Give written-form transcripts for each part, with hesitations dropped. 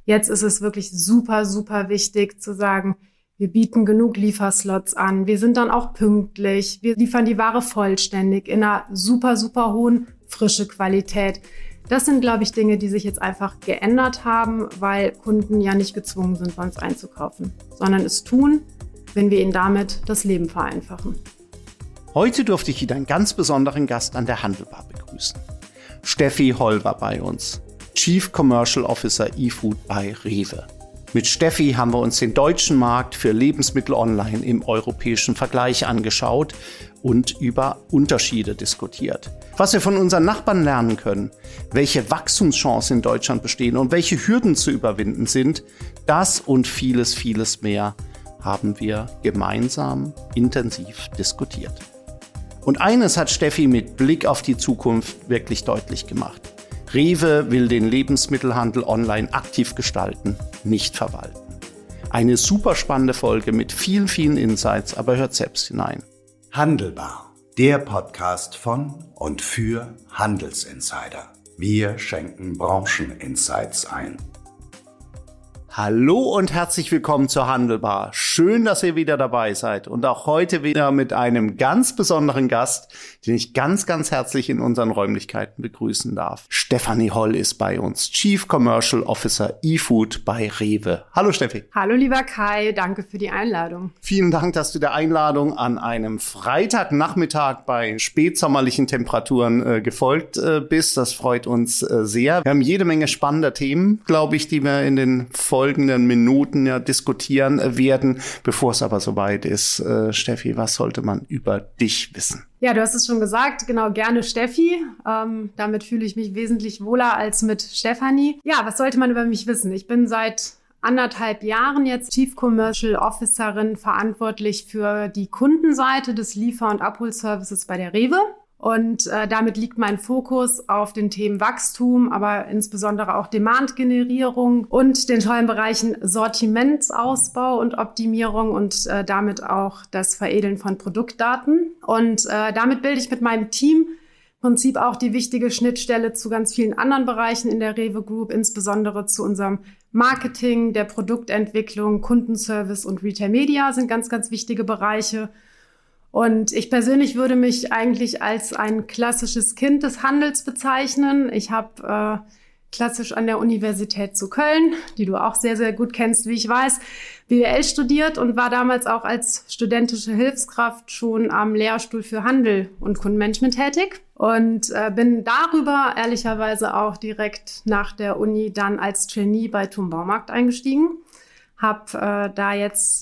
Jetzt ist es wirklich super, super wichtig zu sagen, wir bieten genug Lieferslots an. Wir sind dann auch pünktlich. Wir liefern die Ware vollständig in einer super, super hohen frische Qualität. Das sind, glaube ich, Dinge, die sich jetzt einfach geändert haben, weil Kunden ja nicht gezwungen sind, bei uns einzukaufen, sondern es tun, wenn wir ihnen damit das Leben vereinfachen. Heute durfte ich wieder einen ganz besonderen Gast an der Handelbar begrüßen. Steffi Holl war bei uns, Chief Commercial Officer eFood bei Rewe. Mit Steffi haben wir uns den deutschen Markt für Lebensmittel online im europäischen Vergleich angeschaut und über Unterschiede diskutiert. Was wir von unseren Nachbarn lernen können, welche Wachstumschancen in Deutschland bestehen und welche Hürden zu überwinden sind, das und vieles, vieles mehr haben wir gemeinsam intensiv diskutiert. Und eines hat Steffi mit Blick auf die Zukunft wirklich deutlich gemacht. Rewe will den Lebensmittelhandel online aktiv gestalten, nicht verwalten. Eine super spannende Folge mit vielen, vielen Insights, aber hört selbst hinein. Handelbar, der Podcast von und für Handelsinsider. Wir schenken Brancheninsights ein. Hallo und herzlich willkommen zur Handelbar. Schön, dass ihr wieder dabei seid und auch heute wieder mit einem ganz besonderen Gast, den ich ganz, ganz herzlich in unseren Räumlichkeiten begrüßen darf. Stefanie Holl ist bei uns, Chief Commercial Officer eFood bei Rewe. Hallo Steffi. Hallo lieber Kai, danke für die Einladung. Vielen Dank, dass du der Einladung an einem Freitagnachmittag bei spätsommerlichen Temperaturen gefolgt bist. Das freut uns sehr. Wir haben jede Menge spannender Themen, glaube ich, die wir in den folgenden Minuten diskutieren werden. Bevor es aber soweit ist, Steffi, was sollte man über dich wissen? Ja, du hast es schon gesagt, genau, gerne Steffi. Damit fühle ich mich wesentlich wohler als mit Stefanie. Ja, was sollte man über mich wissen? Ich bin seit 1,5 Jahren jetzt Chief Commercial Officerin, verantwortlich für die Kundenseite des Liefer- und Abholservices bei der Rewe. Und damit liegt mein Fokus auf den Themen Wachstum, aber insbesondere auch Demand-Generierung und den tollen Bereichen Sortimentsausbau und Optimierung und damit auch das Veredeln von Produktdaten. Und damit bilde ich mit meinem Team im Prinzip auch die wichtige Schnittstelle zu ganz vielen anderen Bereichen in der Rewe Group, insbesondere zu unserem Marketing, der Produktentwicklung, Kundenservice und Retail Media sind ganz, ganz wichtige Bereiche. Und ich persönlich würde mich eigentlich als ein klassisches Kind des Handels bezeichnen. Ich habe klassisch an der Universität zu Köln, die du auch sehr, sehr gut kennst, wie ich weiß, BWL studiert und war damals auch als studentische Hilfskraft schon am Lehrstuhl für Handel und Kundenmanagement tätig. Und bin darüber ehrlicherweise auch direkt nach der Uni dann als Trainee bei TUM Baumarkt eingestiegen. Habe da jetzt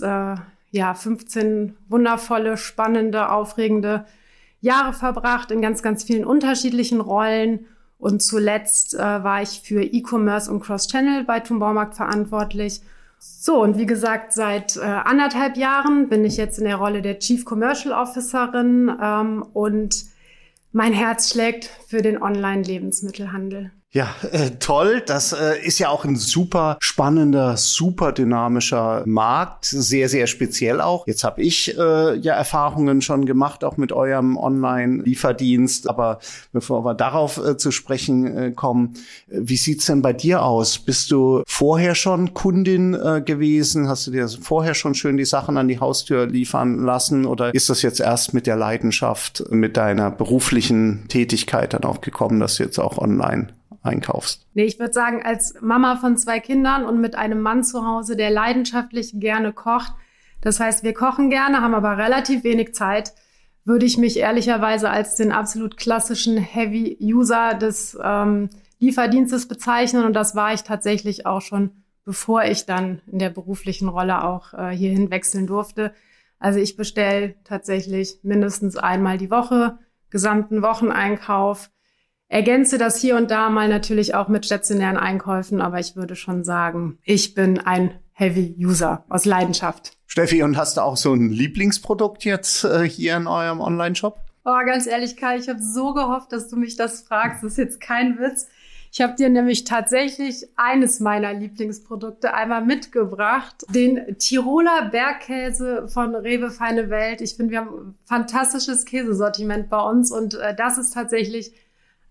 15 wundervolle, spannende, aufregende Jahre verbracht in ganz, ganz vielen unterschiedlichen Rollen. Und zuletzt war ich für E-Commerce und Cross-Channel bei TUM Baumarkt verantwortlich. So, und wie gesagt, seit 1,5 Jahren bin ich jetzt in der Rolle der Chief Commercial Officerin und mein Herz schlägt für den Online-Lebensmittelhandel. Ja, toll. Das ist ja auch ein super spannender, super dynamischer Markt. Sehr, sehr speziell auch. Jetzt habe ich Erfahrungen schon gemacht, auch mit eurem Online-Lieferdienst. Aber bevor wir darauf zu sprechen kommen, wie sieht's denn bei dir aus? Bist du vorher schon Kundin gewesen? Hast du dir vorher schon schön die Sachen an die Haustür liefern lassen? Oder ist das jetzt erst mit der Leidenschaft, mit deiner beruflichen Tätigkeit dann auch gekommen, dass du jetzt auch online einkaufst? Nee, ich würde sagen, als Mama von 2 Kindern und mit einem Mann zu Hause, der leidenschaftlich gerne kocht, das heißt, wir kochen gerne, haben aber relativ wenig Zeit, würde ich mich ehrlicherweise als den absolut klassischen Heavy-User des Lieferdienstes bezeichnen. Und das war ich tatsächlich auch schon, bevor ich dann in der beruflichen Rolle auch hierhin wechseln durfte. Also ich bestelle tatsächlich mindestens einmal die Woche, gesamten Wocheneinkauf, ergänze das hier und da mal natürlich auch mit stationären Einkäufen, aber ich würde schon sagen, ich bin ein Heavy-User aus Leidenschaft. Steffi, und hast du auch so ein Lieblingsprodukt jetzt hier in eurem Online-Shop? Oh, ganz ehrlich, Kai, ich habe so gehofft, dass du mich das fragst. Das ist jetzt kein Witz. Ich habe dir nämlich tatsächlich eines meiner Lieblingsprodukte einmal mitgebracht. Den Tiroler Bergkäse von Rewe Feine Welt. Ich finde, wir haben ein fantastisches Käsesortiment bei uns und das ist tatsächlich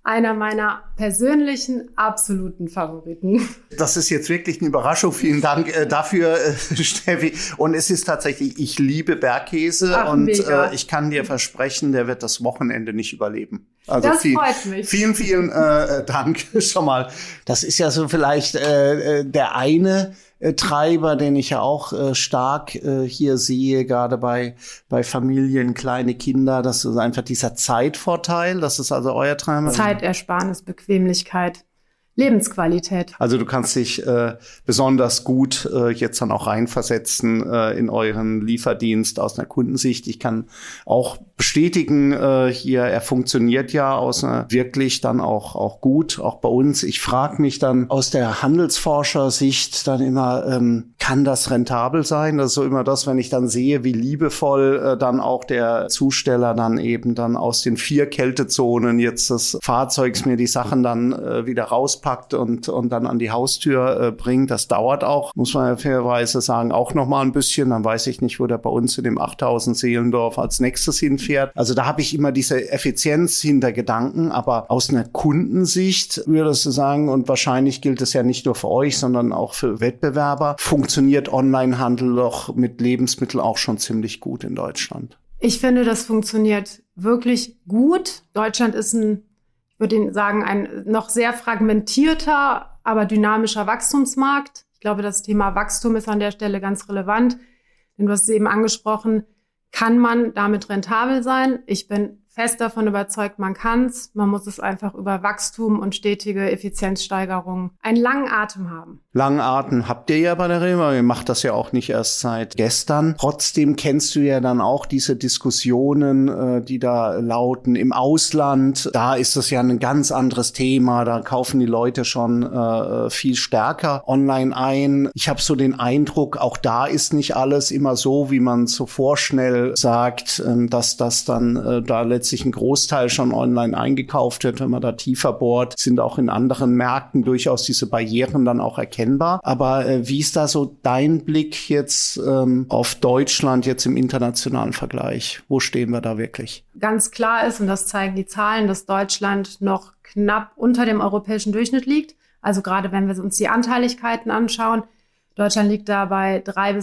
einer meiner persönlichen absoluten Favoriten. Das ist jetzt wirklich eine Überraschung. Vielen Dank dafür, Steffi. Und es ist tatsächlich, ich liebe Bergkäse. Ach, und mega. ich kann dir versprechen, der wird das Wochenende nicht überleben. Also das freut mich. Vielen Dank schon mal. Das ist ja so vielleicht der eine Treiber, den ich ja auch stark hier sehe, gerade bei Familien, kleine Kinder. Das ist einfach dieser Zeitvorteil. Das ist also euer Treiber. Zeitersparnis, Bequemlichkeit, Lebensqualität. Also du kannst dich besonders gut jetzt dann auch reinversetzen in euren Lieferdienst aus einer Kundensicht. Ich kann auch bestätigen, hier, er funktioniert ja wirklich dann auch gut, auch bei uns. Ich frage mich dann aus der Handelsforschersicht dann immer, kann das rentabel sein? Das ist so immer das, wenn ich dann sehe, wie liebevoll dann auch der Zusteller dann eben dann aus den 4 Kältezonen jetzt des Fahrzeugs mir die Sachen dann wieder rauspackt und dann an die Haustür bringt. Das dauert auch, muss man ja fairerweise sagen, auch noch mal ein bisschen. Dann weiß ich nicht, wo der bei uns in dem 8000 Seelendorf als nächstes hinfährt. Also da habe ich immer diese Effizienz hinter Gedanken, aber aus einer Kundensicht würdest du sagen, und wahrscheinlich gilt es ja nicht nur für euch, sondern auch für Wettbewerber, funktioniert Onlinehandel doch mit Lebensmitteln auch schon ziemlich gut in Deutschland. Ich finde, das funktioniert wirklich gut. Deutschland ist ich würde sagen, ein noch sehr fragmentierter, aber dynamischer Wachstumsmarkt. Ich glaube, das Thema Wachstum ist an der Stelle ganz relevant. Denn du hast es eben angesprochen, kann man damit rentabel sein? Ich bin fest davon überzeugt, man kann's. Man muss es einfach über Wachstum und stetige Effizienzsteigerung einen langen Atem haben. Langen Atem habt ihr ja bei der Rewe. Ihr macht das ja auch nicht erst seit gestern. Trotzdem kennst du ja dann auch diese Diskussionen, die da lauten im Ausland. Da ist es ja ein ganz anderes Thema. Da kaufen die Leute schon viel stärker online ein. Ich habe so den Eindruck, auch da ist nicht alles immer so, wie man so vorschnell sagt, dass das dann da letztlich ein Großteil schon online eingekauft wird. Wenn man da tiefer bohrt, sind auch in anderen Märkten durchaus diese Barrieren dann auch erkennbar. Aber wie ist da so dein Blick jetzt auf Deutschland jetzt im internationalen Vergleich? Wo stehen wir da wirklich? Ganz klar ist, und das zeigen die Zahlen, dass Deutschland noch knapp unter dem europäischen Durchschnitt liegt. Also gerade wenn wir uns die Anteiligkeiten anschauen. Deutschland liegt da bei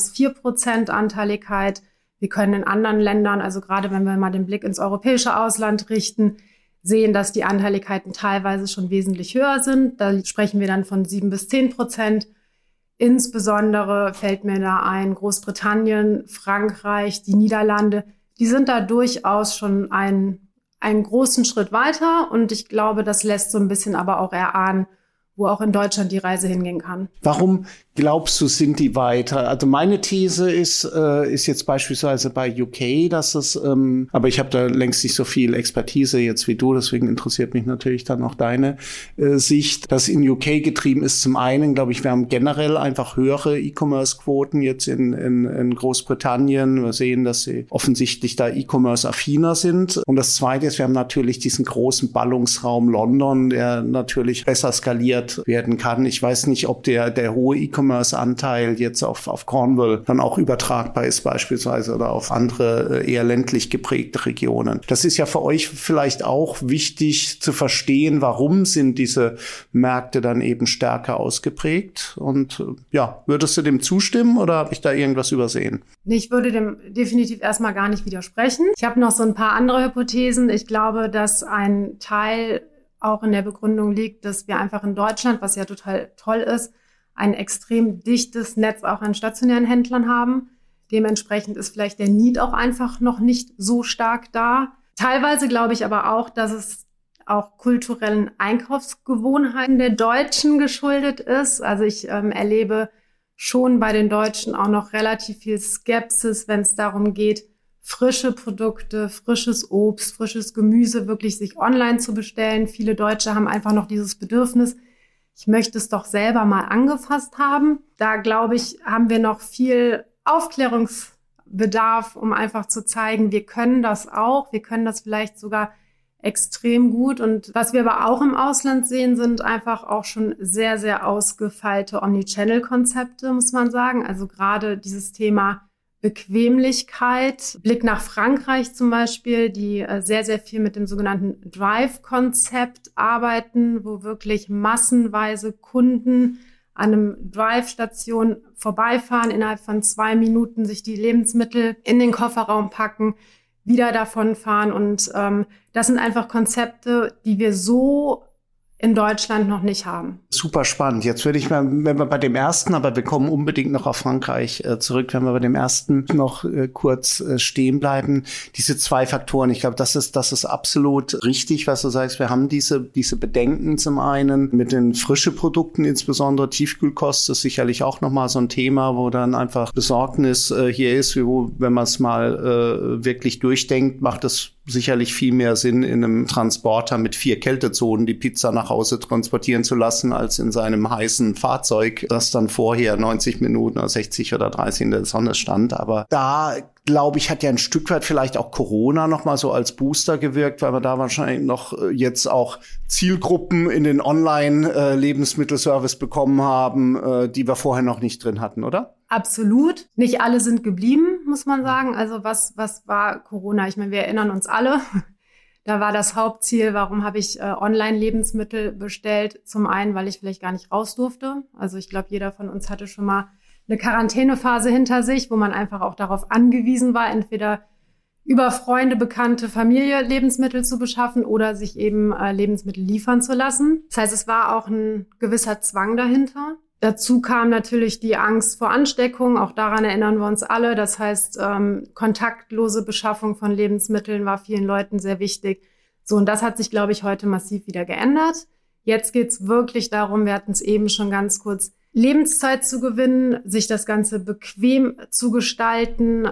3-4% Anteiligkeit. Wir können in anderen Ländern, also gerade wenn wir mal den Blick ins europäische Ausland richten, sehen, dass die Anteiligkeiten teilweise schon wesentlich höher sind. Da sprechen wir dann von 7-10%. Insbesondere fällt mir da ein Großbritannien, Frankreich, die Niederlande. Die sind da durchaus schon einen großen Schritt weiter. Und ich glaube, das lässt so ein bisschen aber auch erahnen, wo auch in Deutschland die Reise hingehen kann. Warum glaubst du, sind die weiter? Also meine These ist jetzt beispielsweise bei UK, dass es, aber ich habe da längst nicht so viel Expertise jetzt wie du, deswegen interessiert mich natürlich dann auch deine Sicht, dass in UK getrieben ist. Zum einen, glaube ich, wir haben generell einfach höhere E-Commerce-Quoten jetzt in Großbritannien. Wir sehen, dass sie offensichtlich da E-Commerce-affiner sind. Und das Zweite ist, wir haben natürlich diesen großen Ballungsraum London, der natürlich besser skaliert werden kann. Ich weiß nicht, ob der hohe E-Commerce-Anteil jetzt auf Cornwall dann auch übertragbar ist beispielsweise oder auf andere eher ländlich geprägte Regionen. Das ist ja für euch vielleicht auch wichtig zu verstehen, warum sind diese Märkte dann eben stärker ausgeprägt. Und ja, würdest du dem zustimmen oder habe ich da irgendwas übersehen? Ich würde dem definitiv erstmal gar nicht widersprechen. Ich habe noch so ein paar andere Hypothesen. Ich glaube, dass ein Teil auch in der Begründung liegt, dass wir einfach in Deutschland, was ja total toll ist, ein extrem dichtes Netz auch an stationären Händlern haben. Dementsprechend ist vielleicht der Need auch einfach noch nicht so stark da. Teilweise glaube ich aber auch, dass es auch kulturellen Einkaufsgewohnheiten der Deutschen geschuldet ist. Also ich erlebe schon bei den Deutschen auch noch relativ viel Skepsis, wenn es darum geht, frische Produkte, frisches Obst, frisches Gemüse wirklich sich online zu bestellen. Viele Deutsche haben einfach noch dieses Bedürfnis, ich möchte es doch selber mal angefasst haben. Da, glaube ich, haben wir noch viel Aufklärungsbedarf, um einfach zu zeigen, wir können das auch. Wir können das vielleicht sogar extrem gut. Und was wir aber auch im Ausland sehen, sind einfach auch schon sehr, sehr ausgefeilte Omnichannel-Konzepte, muss man sagen. Also gerade dieses Thema Bequemlichkeit. Blick nach Frankreich zum Beispiel, die sehr, sehr viel mit dem sogenannten Drive-Konzept arbeiten, wo wirklich massenweise Kunden an einem Drive-Station vorbeifahren, innerhalb von 2 Minuten sich die Lebensmittel in den Kofferraum packen, wieder davonfahren. Und das sind einfach Konzepte, die wir so in Deutschland noch nicht haben. Super spannend. Jetzt würde ich mal, wenn wir bei dem ersten, aber wir kommen unbedingt noch auf Frankreich zurück, wenn wir bei dem ersten noch kurz stehen bleiben. Diese 2 Faktoren, ich glaube, das ist absolut richtig, was du sagst. Wir haben diese Bedenken zum einen mit den frischen Produkten, insbesondere Tiefkühlkost ist sicherlich auch nochmal so ein Thema, wo dann einfach Besorgnis hier ist, wo, wenn man es mal wirklich durchdenkt, macht es sicherlich viel mehr Sinn, in einem Transporter mit 4 Kältezonen die Pizza nach Hause transportieren zu lassen, als in seinem heißen Fahrzeug, das dann vorher 90 Minuten oder 60 oder 30 in der Sonne stand. Aber da, glaube ich, hat ja ein Stück weit vielleicht auch Corona noch mal so als Booster gewirkt, weil wir da wahrscheinlich noch jetzt auch Zielgruppen in den Online-Lebensmittelservice bekommen haben, die wir vorher noch nicht drin hatten, oder? Absolut. Nicht alle sind geblieben, muss man sagen. Also was war Corona? Ich meine, wir erinnern uns alle. Da war das Hauptziel, warum habe ich Online-Lebensmittel bestellt? Zum einen, weil ich vielleicht gar nicht raus durfte. Also ich glaube, jeder von uns hatte schon mal eine Quarantänephase hinter sich, wo man einfach auch darauf angewiesen war, entweder über Freunde, Bekannte, Familie Lebensmittel zu beschaffen oder sich eben Lebensmittel liefern zu lassen. Das heißt, es war auch ein gewisser Zwang dahinter. Dazu kam natürlich die Angst vor Ansteckung. Auch daran erinnern wir uns alle. Das heißt, kontaktlose Beschaffung von Lebensmitteln war vielen Leuten sehr wichtig. So, und das hat sich, glaube ich, heute massiv wieder geändert. Jetzt geht's wirklich darum, wir hatten es eben schon ganz kurz, Lebenszeit zu gewinnen, sich das Ganze bequem zu gestalten,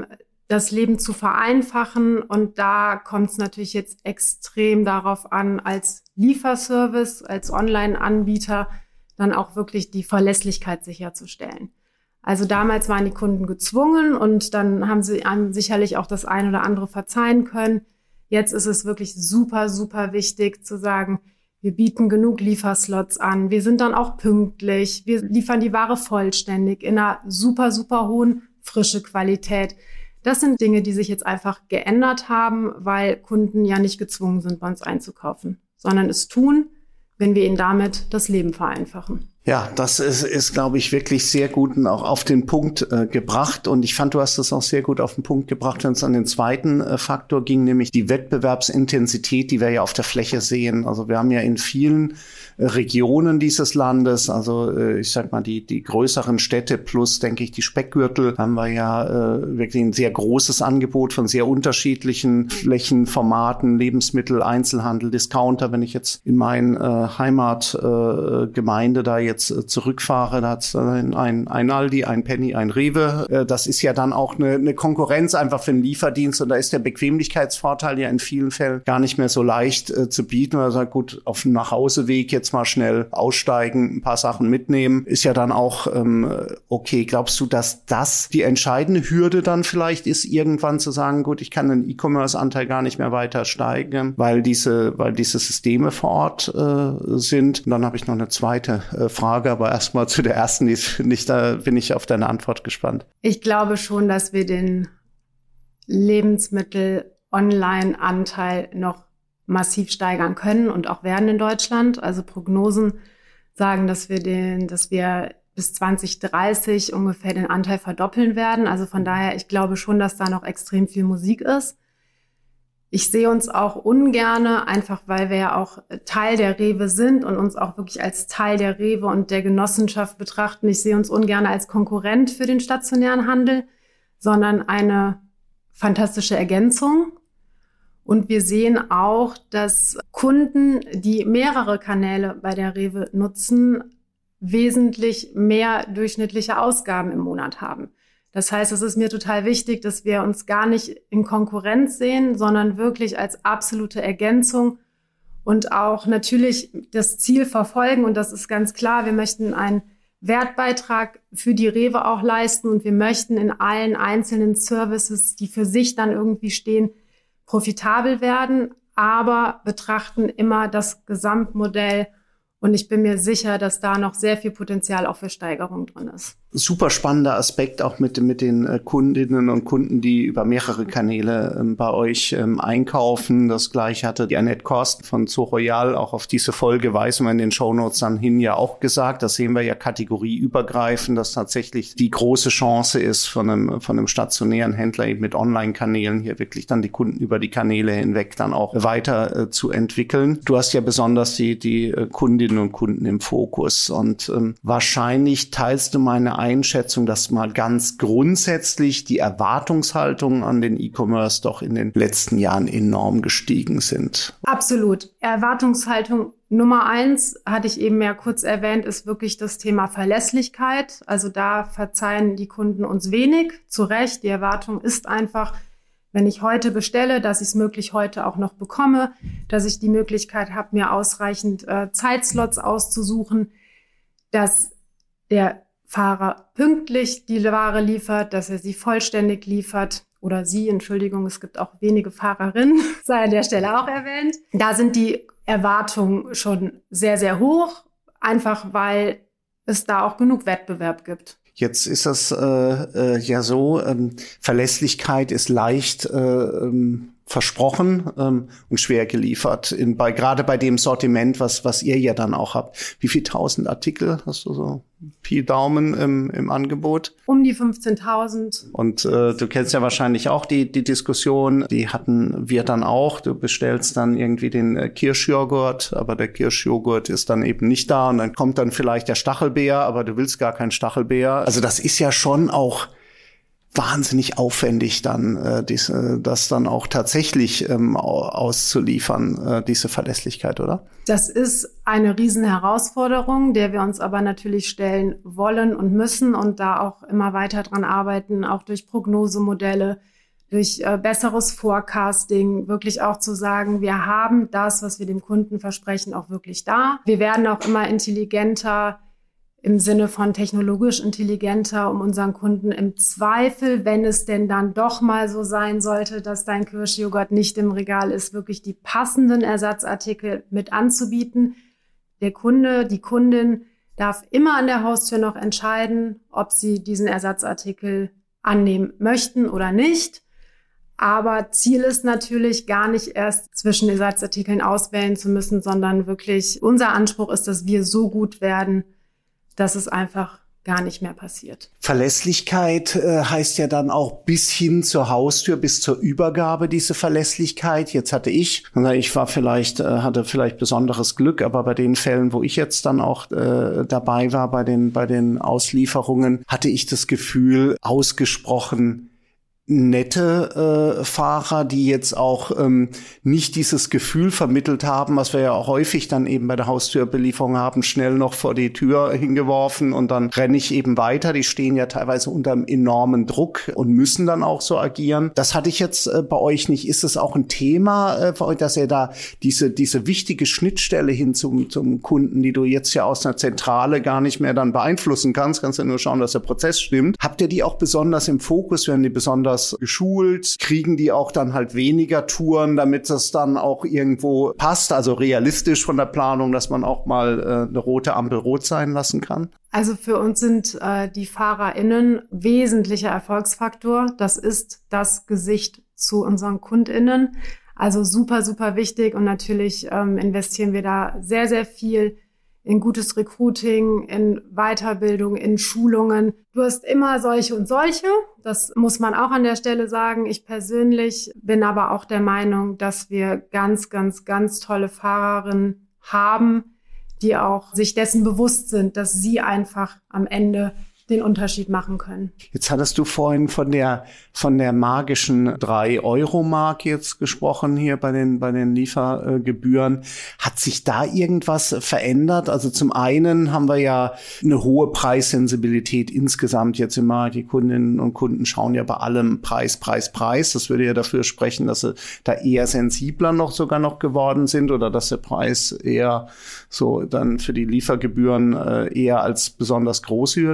das Leben zu vereinfachen. Und da kommt es natürlich jetzt extrem darauf an, als Lieferservice, als Online-Anbieter, dann auch wirklich die Verlässlichkeit sicherzustellen. Also damals waren die Kunden gezwungen und dann haben sie einem sicherlich auch das ein oder andere verzeihen können. Jetzt ist es wirklich super, super wichtig zu sagen, wir bieten genug Lieferslots an, wir sind dann auch pünktlich, wir liefern die Ware vollständig in einer super, super hohen frische Qualität. Das sind Dinge, die sich jetzt einfach geändert haben, weil Kunden ja nicht gezwungen sind, bei uns einzukaufen, sondern es tun, wenn wir ihnen damit das Leben vereinfachen. Ja, das ist, glaube ich, wirklich sehr gut und auch auf den Punkt gebracht. Und ich fand, du hast das auch sehr gut auf den Punkt gebracht, wenn es an den zweiten Faktor ging, nämlich die Wettbewerbsintensität, die wir ja auf der Fläche sehen. Also wir haben ja in vielen Regionen dieses Landes, also ich sag mal die größeren Städte plus, denke ich, die Speckgürtel, haben wir ja wirklich ein sehr großes Angebot von sehr unterschiedlichen Flächenformaten, Lebensmittel, Einzelhandel, Discounter. Wenn ich jetzt in meine Heimatgemeinde da jetzt zurückfahre, da hat es ein Aldi, ein Penny, ein Rewe. Das ist ja dann auch eine Konkurrenz einfach für den Lieferdienst und da ist der Bequemlichkeitsvorteil ja in vielen Fällen gar nicht mehr so leicht zu bieten. Man sagt, gut, auf dem Nachhauseweg jetzt mal schnell aussteigen, ein paar Sachen mitnehmen, ist ja dann auch okay. Glaubst du, dass das die entscheidende Hürde dann vielleicht ist, irgendwann zu sagen, gut, ich kann den E-Commerce-Anteil gar nicht mehr weiter steigern, weil diese Systeme vor Ort sind? Und dann habe ich noch eine zweite Frage, aber erstmal zu der ersten, da bin ich auf deine Antwort gespannt. Ich glaube schon, dass wir den Lebensmittel-Online-Anteil noch massiv steigern können und auch werden in Deutschland. Also Prognosen sagen, dass wir bis 2030 ungefähr den Anteil verdoppeln werden. Also von daher, ich glaube schon, dass da noch extrem viel Musik ist. Ich sehe uns auch ungerne, einfach weil wir ja auch Teil der Rewe sind und uns auch wirklich als Teil der Rewe und der Genossenschaft betrachten. Ich sehe uns ungerne als Konkurrent für den stationären Handel, sondern eine fantastische Ergänzung. Und wir sehen auch, dass Kunden, die mehrere Kanäle bei der Rewe nutzen, wesentlich mehr durchschnittliche Ausgaben im Monat haben. Das heißt, es ist mir total wichtig, dass wir uns gar nicht in Konkurrenz sehen, sondern wirklich als absolute Ergänzung und auch natürlich das Ziel verfolgen. Und das ist ganz klar, wir möchten einen Wertbeitrag für die Rewe auch leisten und wir möchten in allen einzelnen Services, die für sich dann irgendwie stehen, profitabel werden, aber betrachten immer das Gesamtmodell Und ich bin mir sicher, dass da noch sehr viel Potenzial auch für Steigerung drin ist. Super spannender Aspekt auch mit den Kundinnen und Kunden, die über mehrere Kanäle bei euch einkaufen. Das gleiche hatte die Annette Korsten von Zoo Royal auch auf diese Folge, weisen wir in den Shownotes dann hin, ja auch gesagt. Das sehen wir ja kategorieübergreifend, dass tatsächlich die große Chance ist, von einem stationären Händler eben mit Online-Kanälen hier wirklich dann die Kunden über die Kanäle hinweg dann auch weiter zu entwickeln. Du hast ja besonders die Kundinnen und Kunden im Fokus und wahrscheinlich teilst du meine Einschätzung, dass mal ganz grundsätzlich die Erwartungshaltungen an den E-Commerce doch in den letzten Jahren enorm gestiegen sind. Absolut. Erwartungshaltung Nummer 1, hatte ich eben ja kurz erwähnt, ist wirklich das Thema Verlässlichkeit. Also da verzeihen die Kunden uns wenig. Zu Recht, die Erwartung ist einfach, wenn ich heute bestelle, dass ich es möglich heute auch noch bekomme, dass ich die Möglichkeit habe, mir ausreichend Zeitslots auszusuchen, dass der Fahrer pünktlich die Ware liefert, dass er sie vollständig liefert oder sie, Entschuldigung, es gibt auch wenige Fahrerinnen, sei an der Stelle auch erwähnt. Da sind die Erwartungen schon sehr, sehr hoch, einfach weil es da auch genug Wettbewerb gibt. Jetzt ist das ja so, Verlässlichkeit ist leicht versprochen und schwer geliefert. Gerade bei dem Sortiment, was ihr ja dann auch habt. Wie viel 1000 Artikel hast du so? Pi Daumen im Angebot? Um die 15.000. Und du kennst ja wahrscheinlich auch die Diskussion, die hatten wir dann auch. Du bestellst dann irgendwie den Kirschjoghurt, aber der Kirschjoghurt ist dann eben nicht da und dann kommt dann vielleicht der Stachelbeer, aber du willst gar keinen Stachelbeer. Also das ist ja schon auch wahnsinnig aufwendig dann, das dann auch tatsächlich auszuliefern, diese Verlässlichkeit, oder? Das ist eine Riesenherausforderung, der wir uns aber natürlich stellen wollen und müssen und da auch immer weiter dran arbeiten, auch durch Prognosemodelle, durch besseres Forecasting, wirklich auch zu sagen, wir haben das, was wir dem Kunden versprechen, auch wirklich da. Wir werden auch immer intelligenter, im Sinne von technologisch intelligenter, um unseren Kunden im Zweifel, wenn es denn dann doch mal so sein sollte, dass dein Kirschjoghurt nicht im Regal ist, wirklich die passenden Ersatzartikel mit anzubieten. Der Kunde, die Kundin darf immer an der Haustür noch entscheiden, ob sie diesen Ersatzartikel annehmen möchten oder nicht. Aber Ziel ist natürlich gar nicht erst zwischen Ersatzartikeln auswählen zu müssen, sondern wirklich unser Anspruch ist, dass wir so gut werden, dass es einfach gar nicht mehr passiert. Verlässlichkeit heißt ja dann auch bis hin zur Haustür, bis zur Übergabe diese Verlässlichkeit. Jetzt hatte hatte vielleicht besonderes Glück, aber bei den Fällen, wo ich jetzt dann auch dabei war, bei den Auslieferungen, hatte ich das Gefühl, ausgesprochen nette Fahrer, die jetzt auch nicht dieses Gefühl vermittelt haben, was wir ja auch häufig dann eben bei der Haustürbelieferung haben, schnell noch vor die Tür hingeworfen und dann renne ich eben weiter. Die stehen ja teilweise unter einem enormen Druck und müssen dann auch so agieren. Das hatte ich jetzt bei euch nicht. Ist es auch ein Thema für euch, dass ihr da diese wichtige Schnittstelle hin zum Kunden, die du jetzt ja aus einer Zentrale gar nicht mehr dann beeinflussen kannst ja nur schauen, dass der Prozess stimmt. Habt ihr die auch besonders im Fokus? Werden die besonders geschult? Kriegen die auch dann halt weniger Touren, damit das dann auch irgendwo passt? Also realistisch von der Planung, dass man auch mal eine rote Ampel rot sein lassen kann? Also für uns sind die FahrerInnen wesentlicher Erfolgsfaktor. Das ist das Gesicht zu unseren KundInnen. Also super, super wichtig und natürlich investieren wir da sehr, sehr viel in gutes Recruiting, in Weiterbildung, in Schulungen. Du hast immer solche und solche. Das muss man auch an der Stelle sagen. Ich persönlich bin aber auch der Meinung, dass wir ganz, ganz, ganz tolle Fahrerinnen haben, die auch sich dessen bewusst sind, dass sie einfach am Ende den Unterschied machen können. Jetzt hattest du vorhin von der magischen 3-Euro-Mark jetzt gesprochen hier bei den Liefergebühren. Hat sich da irgendwas verändert? Also zum einen haben wir ja eine hohe Preissensibilität insgesamt jetzt im Markt. Die Kundinnen und Kunden schauen ja bei allem Preis. Das würde ja dafür sprechen, dass sie da eher sensibler sogar noch geworden sind oder dass der Preis eher so dann für die Liefergebühren eher als besonders große Hürde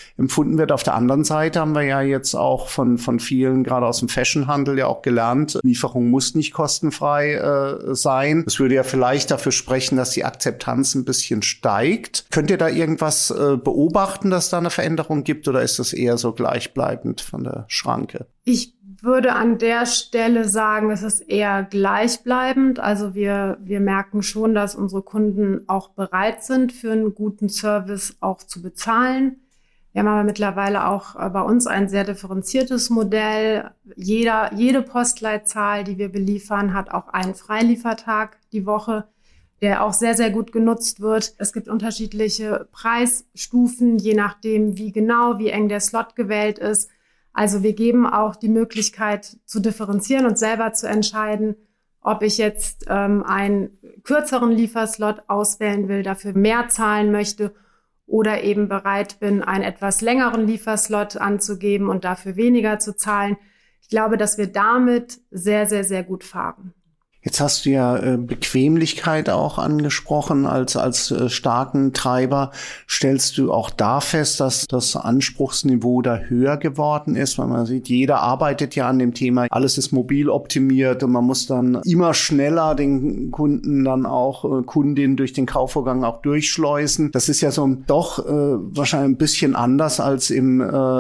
empfunden wird. Auf der anderen Seite haben wir ja jetzt auch von vielen, gerade aus dem Fashionhandel, ja auch gelernt, Lieferung muss nicht kostenfrei sein. Das würde ja vielleicht dafür sprechen, dass die Akzeptanz ein bisschen steigt. Könnt ihr da irgendwas beobachten, dass da eine Veränderung gibt, oder ist das eher so gleichbleibend von der Schranke? Ich würde an der Stelle sagen, es ist eher gleichbleibend. Also wir merken schon, dass unsere Kunden auch bereit sind, für einen guten Service auch zu bezahlen. Wir haben aber mittlerweile auch bei uns ein sehr differenziertes Modell. Jede Postleitzahl, die wir beliefern, hat auch einen Freiliefertag die Woche, der auch sehr, sehr gut genutzt wird. Es gibt unterschiedliche Preisstufen, je nachdem, wie eng der Slot gewählt ist. Also wir geben auch die Möglichkeit zu differenzieren und selber zu entscheiden, ob ich jetzt einen kürzeren Lieferslot auswählen will, dafür mehr zahlen möchte oder eben bereit bin, einen etwas längeren Lieferslot anzugeben und dafür weniger zu zahlen. Ich glaube, dass wir damit sehr, sehr, sehr gut fahren. Jetzt hast du ja Bequemlichkeit auch angesprochen als starken Treiber. Stellst du auch da fest, dass das Anspruchsniveau da höher geworden ist? Weil man sieht, jeder arbeitet ja an dem Thema, alles ist mobil optimiert und man muss dann immer schneller den Kunden dann auch, Kundinnen durch den Kaufvorgang auch durchschleusen. Das ist ja so doch wahrscheinlich ein bisschen anders als im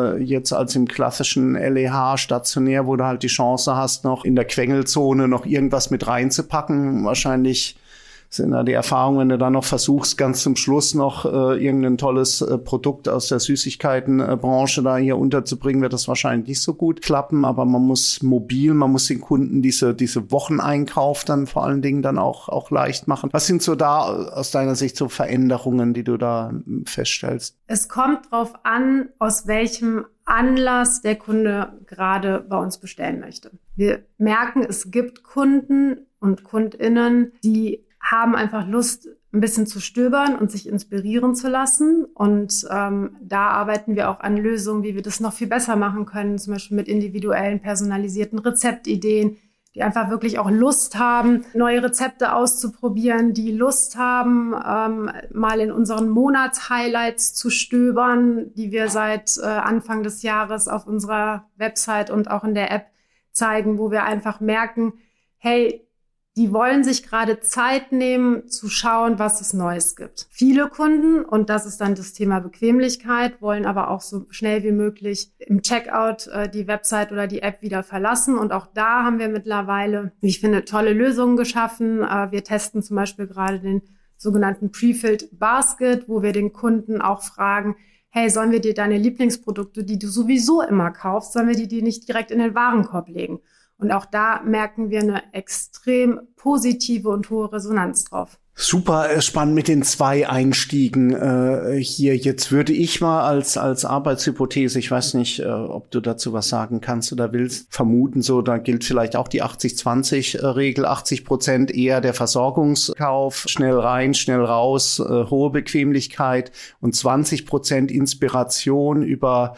klassischen LEH stationär, wo du halt die Chance hast, noch in der Quengelzone noch irgendwas mit reinzupacken. Wahrscheinlich sind da die Erfahrungen, wenn du dann noch versuchst, ganz zum Schluss noch irgendein tolles Produkt aus der Süßigkeitenbranche da hier unterzubringen, wird das wahrscheinlich nicht so gut klappen. Aber man muss den Kunden diese Wocheneinkauf dann vor allen Dingen dann auch leicht machen. Was sind so da aus deiner Sicht so Veränderungen, die du da feststellst? Es kommt drauf an, aus welchem Anlass der Kunde gerade bei uns bestellen möchte. Wir merken, es gibt Kunden und KundInnen, die haben einfach Lust, ein bisschen zu stöbern und sich inspirieren zu lassen. Und da arbeiten wir auch an Lösungen, wie wir das noch viel besser machen können, zum Beispiel mit individuellen, personalisierten Rezeptideen, die einfach wirklich auch Lust haben, neue Rezepte auszuprobieren, die Lust haben, mal in unseren Monatshighlights zu stöbern, die wir seit Anfang des Jahres auf unserer Website und auch in der App zeigen, wo wir einfach merken, hey, die wollen sich gerade Zeit nehmen, zu schauen, was es Neues gibt. Viele Kunden, und das ist dann das Thema Bequemlichkeit, wollen aber auch so schnell wie möglich im Checkout die Website oder die App wieder verlassen. Und auch da haben wir mittlerweile, wie ich finde, tolle Lösungen geschaffen. Wir testen zum Beispiel gerade den sogenannten Pre-Filled Basket, wo wir den Kunden auch fragen, hey, sollen wir dir deine Lieblingsprodukte, die du sowieso immer kaufst, sollen wir die dir nicht direkt in den Warenkorb legen? Und auch da merken wir eine extrem positive und hohe Resonanz drauf. Super spannend mit den 2 Einstiegen hier. Jetzt würde ich mal als Arbeitshypothese, ich weiß nicht, ob du dazu was sagen kannst oder willst, vermuten, so da gilt vielleicht auch die 80-20-Regel, 80% eher der Versorgungskauf, schnell rein, schnell raus, hohe Bequemlichkeit und 20% Inspiration über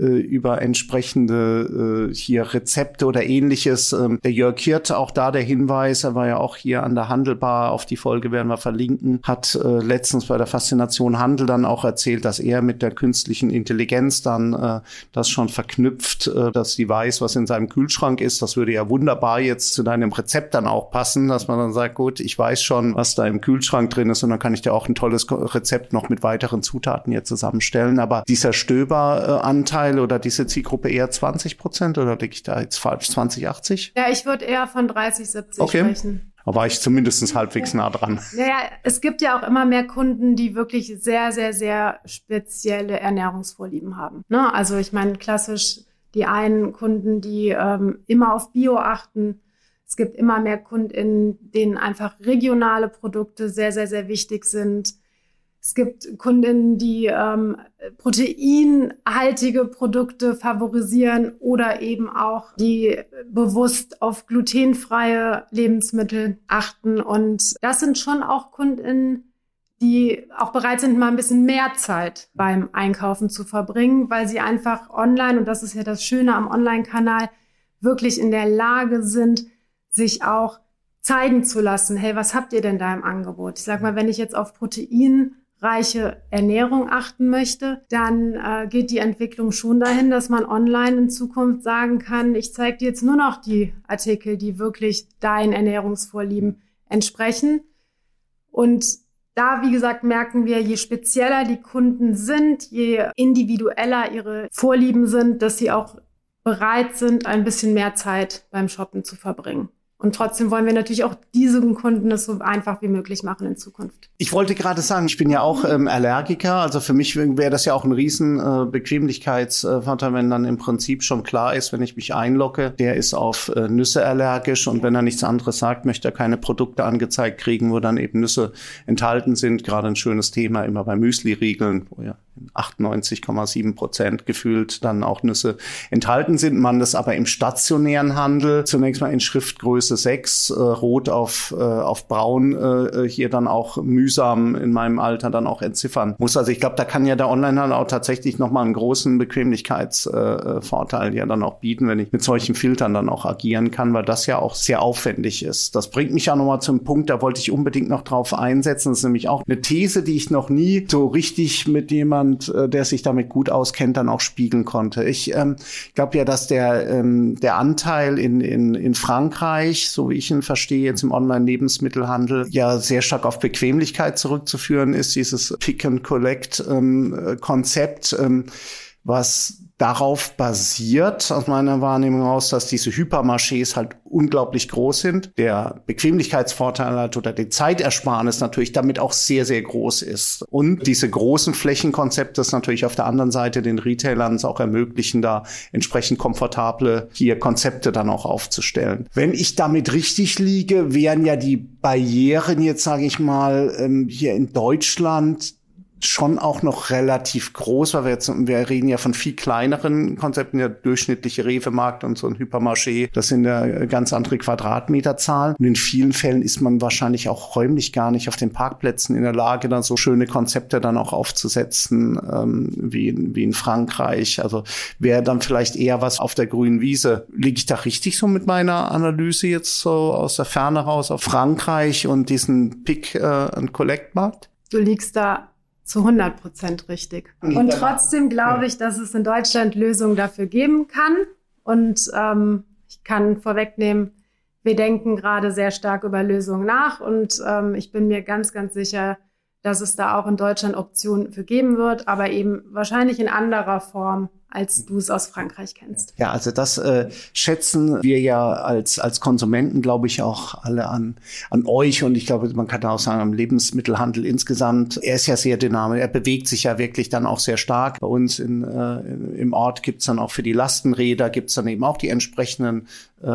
entsprechende hier Rezepte oder ähnliches. Der Jörg Hirt, auch da der Hinweis, er war ja auch hier an der Handelbar, auf die Folge werden wir verlinken, hat letztens bei der Faszination Handel dann auch erzählt, dass er mit der künstlichen Intelligenz dann das schon verknüpft, dass die weiß, was in seinem Kühlschrank ist. Das würde ja wunderbar jetzt zu deinem Rezept dann auch passen, dass man dann sagt, gut, ich weiß schon, was da im Kühlschrank drin ist und dann kann ich dir auch ein tolles Rezept noch mit weiteren Zutaten hier zusammenstellen. Aber dieser Stöberanteil oder diese Zielgruppe eher 20% oder liege ich da jetzt falsch? 20-80? Ja, ich würde eher von 30-70 sprechen. Da war ich zumindest halbwegs nah dran. Naja, es gibt ja auch immer mehr Kunden, die wirklich sehr, sehr, sehr spezielle Ernährungsvorlieben haben. Ne? Also ich meine, klassisch die einen Kunden, die immer auf Bio achten. Es gibt immer mehr KundInnen, denen einfach regionale Produkte sehr, sehr, sehr wichtig sind. Es gibt Kundinnen, die proteinhaltige Produkte favorisieren oder eben auch die bewusst auf glutenfreie Lebensmittel achten. Und das sind schon auch Kundinnen, die auch bereit sind, mal ein bisschen mehr Zeit beim Einkaufen zu verbringen, weil sie einfach online, und das ist ja das Schöne am Online-Kanal, wirklich in der Lage sind, sich auch zeigen zu lassen. Hey, was habt ihr denn da im Angebot? Ich sag mal, wenn ich jetzt auf Protein reiche Ernährung achten möchte, dann geht die Entwicklung schon dahin, dass man online in Zukunft sagen kann, ich zeige dir jetzt nur noch die Artikel, die wirklich deinen Ernährungsvorlieben entsprechen. Und da, wie gesagt, merken wir, je spezieller die Kunden sind, je individueller ihre Vorlieben sind, dass sie auch bereit sind, ein bisschen mehr Zeit beim Shoppen zu verbringen. Und trotzdem wollen wir natürlich auch diesen Kunden das so einfach wie möglich machen in Zukunft. Ich wollte gerade sagen, ich bin ja auch Allergiker. Also für mich wäre das ja auch ein riesen Bequemlichkeitsvorteil, wenn dann im Prinzip schon klar ist, wenn ich mich einlogge, der ist auf Nüsse allergisch. Und wenn er nichts anderes sagt, möchte er keine Produkte angezeigt kriegen, wo dann eben Nüsse enthalten sind. Gerade ein schönes Thema immer bei Müsli-Riegeln, wo ja 98,7% gefühlt dann auch Nüsse enthalten sind. Man das aber im stationären Handel zunächst mal in Schriftgröße 6, rot auf braun, hier dann auch mühsam in meinem Alter dann auch entziffern muss. Also ich glaube, da kann ja der Onlinehandel auch tatsächlich nochmal einen großen Bequemlichkeitsvorteil ja dann auch bieten, wenn ich mit solchen Filtern dann auch agieren kann, weil das ja auch sehr aufwendig ist. Das bringt mich ja nochmal zum Punkt, da wollte ich unbedingt noch drauf einsetzen. Das ist nämlich auch eine These, die ich noch nie so richtig mit jemandem, der sich damit gut auskennt, dann auch spiegeln konnte. Ich glaube ja, dass der Anteil in Frankreich, so wie ich ihn verstehe, jetzt im Online-Lebensmittelhandel, ja sehr stark auf Bequemlichkeit zurückzuführen ist, dieses Pick-and-Collect-Konzept, was darauf basiert, aus meiner Wahrnehmung aus, dass diese Hypermarchés halt unglaublich groß sind. Der Bequemlichkeitsvorteil halt oder die Zeitersparnis natürlich damit auch sehr, sehr groß ist. Und diese großen Flächenkonzepte es natürlich auf der anderen Seite den Retailern es auch ermöglichen, da entsprechend komfortable hier Konzepte dann auch aufzustellen. Wenn ich damit richtig liege, wären ja die Barrieren jetzt, sage ich mal, hier in Deutschland schon auch noch relativ groß, weil wir reden ja von viel kleineren Konzepten, der durchschnittliche Rewe-Markt und so ein Hypermarché, das sind ja ganz andere Quadratmeterzahlen. Und in vielen Fällen ist man wahrscheinlich auch räumlich gar nicht auf den Parkplätzen in der Lage, dann so schöne Konzepte dann auch aufzusetzen, wie in Frankreich. Also wäre dann vielleicht eher was auf der grünen Wiese. Liege ich da richtig so mit meiner Analyse jetzt so aus der Ferne raus auf Frankreich und diesen Pick-and-Collect-Markt? Du liegst da zu 100% richtig. Und trotzdem glaube ich, dass es in Deutschland Lösungen dafür geben kann. Und ich kann vorwegnehmen, wir denken gerade sehr stark über Lösungen nach. Und ich bin mir ganz, ganz sicher, dass es da auch in Deutschland Optionen für geben wird, aber eben wahrscheinlich in anderer Form, als du es aus Frankreich kennst. Ja, also das schätzen wir ja als Konsumenten, glaube ich, auch alle an euch. Und ich glaube, man kann da auch sagen, am Lebensmittelhandel insgesamt. Er ist ja sehr dynamisch. Er bewegt sich ja wirklich dann auch sehr stark. Bei uns im Ort gibt's dann auch für die Lastenräder, gibt's dann eben auch die entsprechenden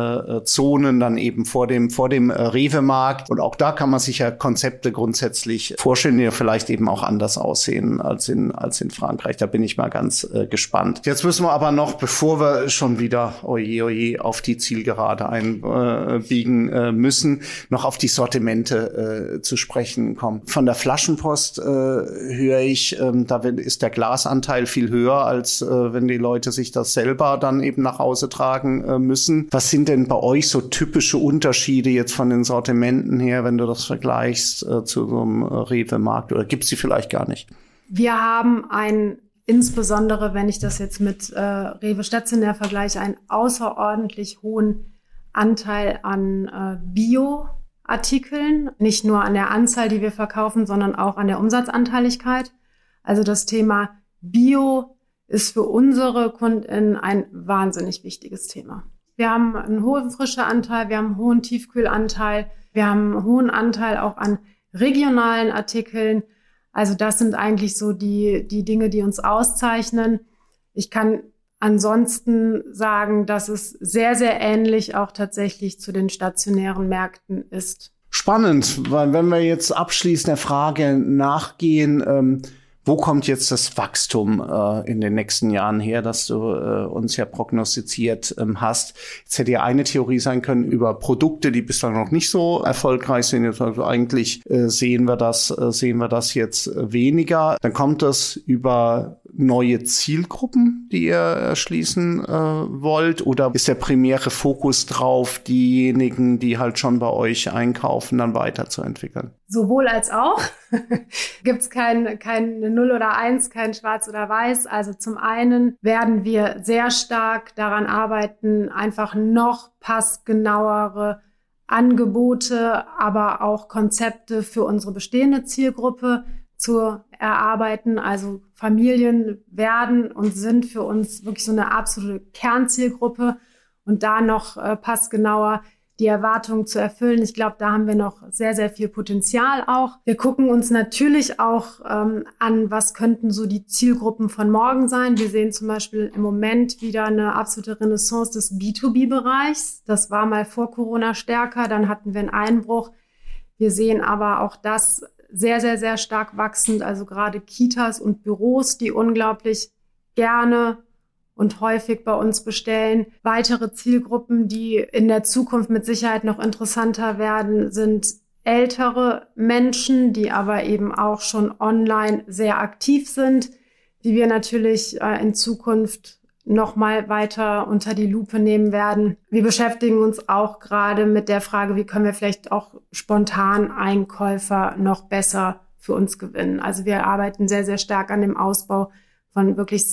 Zonen dann eben vor dem Rewe-Markt. Und auch da kann man sich ja Konzepte grundsätzlich vorstellen, die vielleicht eben auch anders aussehen als in Frankreich. Da bin ich mal ganz gespannt. Jetzt müssen wir aber noch, bevor wir schon wieder, oje, auf die Zielgerade einbiegen müssen, noch auf die Sortimente zu sprechen kommen. Von der Flaschenpost höre ich, da ist der Glasanteil viel höher, als wenn die Leute sich das selber dann eben nach Hause tragen müssen. Was sind denn bei euch so typische Unterschiede jetzt von den Sortimenten her, wenn du das vergleichst zu so einem Rewe-Markt, oder gibt's die vielleicht gar nicht? Wir haben insbesondere wenn ich das jetzt mit Rewe stationär vergleiche, einen außerordentlich hohen Anteil an Bio-Artikeln. Nicht nur an der Anzahl, die wir verkaufen, sondern auch an der Umsatzanteiligkeit. Also das Thema Bio ist für unsere KundInnen ein wahnsinnig wichtiges Thema. Wir haben einen hohen Frischeanteil, wir haben einen hohen Tiefkühlanteil, wir haben einen hohen Anteil auch an regionalen Artikeln. Also das sind eigentlich so die Dinge, die uns auszeichnen. Ich kann ansonsten sagen, dass es sehr, sehr ähnlich auch tatsächlich zu den stationären Märkten ist. Spannend, weil wenn wir jetzt abschließend der Frage nachgehen, wo kommt jetzt das Wachstum in den nächsten Jahren her, das du uns ja prognostiziert hast? Jetzt hätte ja eine Theorie sein können über Produkte, die bislang noch nicht so erfolgreich sind. Also eigentlich sehen wir das jetzt weniger. Dann kommt es über neue Zielgruppen, die ihr erschließen wollt? Oder ist der primäre Fokus drauf, diejenigen, die halt schon bei euch einkaufen, dann weiterzuentwickeln? Sowohl als auch. Gibt's kein 0 oder 1, kein Schwarz oder Weiß. Also zum einen werden wir sehr stark daran arbeiten, einfach noch passgenauere Angebote, aber auch Konzepte für unsere bestehende Zielgruppe zu erarbeiten. Also Familien werden und sind für uns wirklich so eine absolute Kernzielgruppe und da noch passgenauer die Erwartungen zu erfüllen. Ich glaube, da haben wir noch sehr, sehr viel Potenzial auch. Wir gucken uns natürlich auch an, was könnten so die Zielgruppen von morgen sein. Wir sehen zum Beispiel im Moment wieder eine absolute Renaissance des B2B-Bereichs. Das war mal vor Corona stärker, dann hatten wir einen Einbruch. Wir sehen aber auch das sehr, sehr, sehr stark wachsend. Also gerade Kitas und Büros, die unglaublich gerne und häufig bei uns bestellen. Weitere Zielgruppen, die in der Zukunft mit Sicherheit noch interessanter werden, sind ältere Menschen, die aber eben auch schon online sehr aktiv sind, die wir natürlich in Zukunft noch mal weiter unter die Lupe nehmen werden. Wir beschäftigen uns auch gerade mit der Frage, wie können wir vielleicht auch spontan Einkäufer noch besser für uns gewinnen. Also wir arbeiten sehr, sehr stark an dem Ausbau von wirklich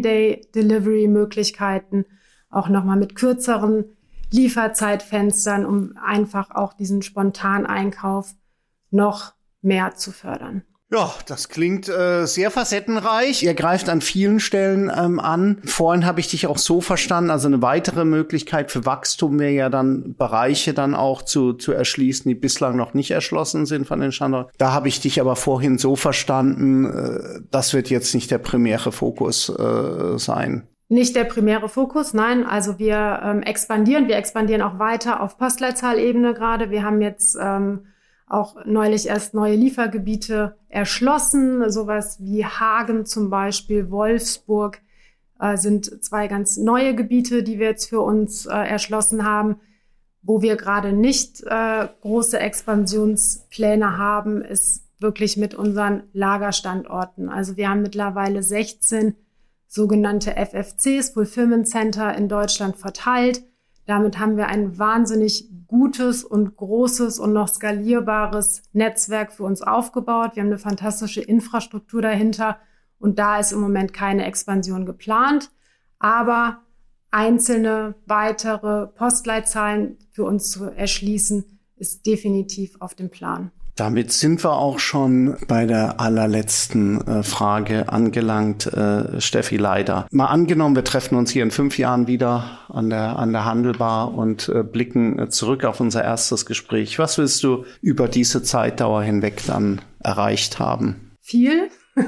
Same-Day-Delivery-Möglichkeiten, auch nochmal mit kürzeren Lieferzeitfenstern, um einfach auch diesen Spontaneinkauf noch mehr zu fördern. Ja, das klingt sehr facettenreich. Ihr greift an vielen Stellen an. Vorhin habe ich dich auch so verstanden, also eine weitere Möglichkeit für Wachstum wäre ja dann, Bereiche dann auch zu erschließen, die bislang noch nicht erschlossen sind von den Standorten. Da habe ich dich aber vorhin so verstanden, das wird jetzt nicht der primäre Fokus sein. Nicht der primäre Fokus, nein. Also wir expandieren auch weiter auf Postleitzahlebene gerade. Wir haben jetzt auch neulich erst neue Liefergebiete erschlossen. Sowas wie Hagen zum Beispiel, Wolfsburg sind 2 ganz neue Gebiete, die wir jetzt für uns erschlossen haben. Wo wir gerade nicht große Expansionspläne haben, ist wirklich mit unseren Lagerstandorten. Also wir haben mittlerweile 16 sogenannte FFCs, Fulfillment Center, in Deutschland verteilt. Damit haben wir ein wahnsinnig gutes und großes und noch skalierbares Netzwerk für uns aufgebaut. Wir haben eine fantastische Infrastruktur dahinter und da ist im Moment keine Expansion geplant. Aber einzelne weitere Postleitzahlen für uns zu erschließen, ist definitiv auf dem Plan. Damit sind wir auch schon bei der allerletzten Frage angelangt, Steffi, leider. Mal angenommen, wir treffen uns hier in 5 Jahren wieder an der Handelbar und blicken zurück auf unser erstes Gespräch. Was willst du über diese Zeitdauer hinweg dann erreicht haben? Viel.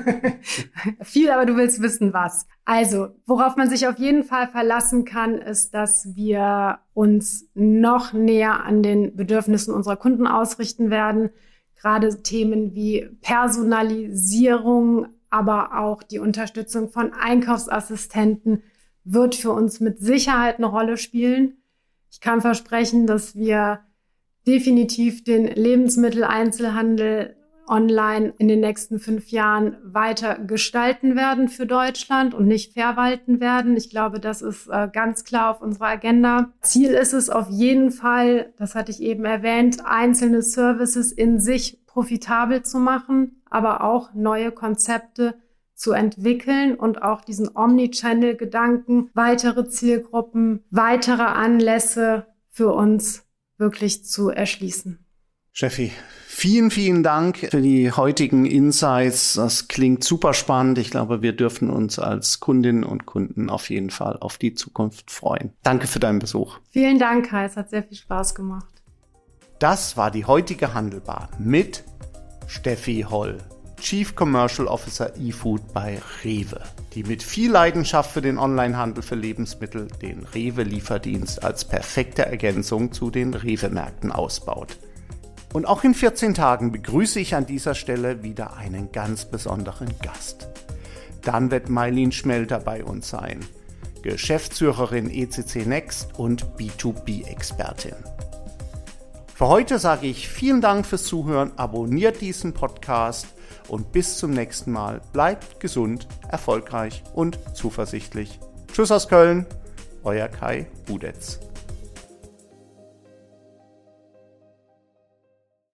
Viel, aber du willst wissen, was. Also, worauf man sich auf jeden Fall verlassen kann, ist, dass wir uns noch näher an den Bedürfnissen unserer Kunden ausrichten werden. Gerade Themen wie Personalisierung, aber auch die Unterstützung von Einkaufsassistenten wird für uns mit Sicherheit eine Rolle spielen. Ich kann versprechen, dass wir definitiv den Lebensmitteleinzelhandel online in den nächsten 5 Jahren weiter gestalten werden für Deutschland und nicht verwalten werden. Ich glaube, das ist ganz klar auf unserer Agenda. Ziel ist es auf jeden Fall, das hatte ich eben erwähnt, einzelne Services in sich profitabel zu machen, aber auch neue Konzepte zu entwickeln und auch diesen Omnichannel-Gedanken, weitere Zielgruppen, weitere Anlässe für uns wirklich zu erschließen. Steffi, vielen, vielen Dank für die heutigen Insights. Das klingt super spannend. Ich glaube, wir dürfen uns als Kundinnen und Kunden auf jeden Fall auf die Zukunft freuen. Danke für deinen Besuch. Vielen Dank, Kai. Es hat sehr viel Spaß gemacht. Das war die heutige Handelbar mit Steffi Holl, Chief Commercial Officer eFood bei Rewe, die mit viel Leidenschaft für den Onlinehandel für Lebensmittel den Rewe-Lieferdienst als perfekte Ergänzung zu den Rewe-Märkten ausbaut. Und auch in 14 Tagen begrüße ich an dieser Stelle wieder einen ganz besonderen Gast. Dann wird Mailin Schmelter bei uns sein, Geschäftsführerin ECC Next und B2B-Expertin. Für heute sage ich vielen Dank fürs Zuhören, abonniert diesen Podcast und bis zum nächsten Mal. Bleibt gesund, erfolgreich und zuversichtlich. Tschüss aus Köln, euer Kai Budetz.